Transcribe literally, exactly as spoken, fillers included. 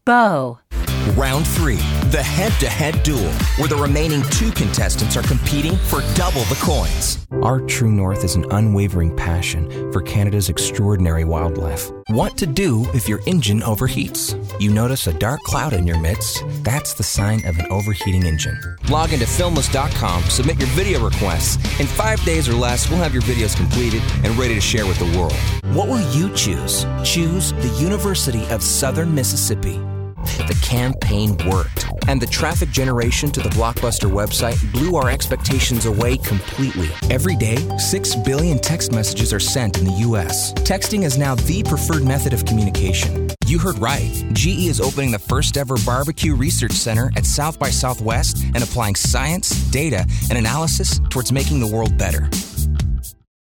bow. Round three, the head-to-head duel, where the remaining two contestants are competing for double the coins. Our true north is an unwavering passion for Canada's extraordinary wildlife. What to do if your engine overheats? You notice a dark cloud in your midst? That's the sign of an overheating engine. Log into filmless dot com, submit your video requests. In five days or less, we'll have your videos completed and ready to share with the world. What will you choose? Choose the University of Southern Mississippi. The campaign worked, and the traffic generation to the Blockbuster website blew our expectations away completely. Every day, six billion text messages are sent in the U S. Texting is now the preferred method of communication. You heard right. G E is opening the first ever barbecue research center at South by Southwest and applying science, data, and analysis towards making the world better.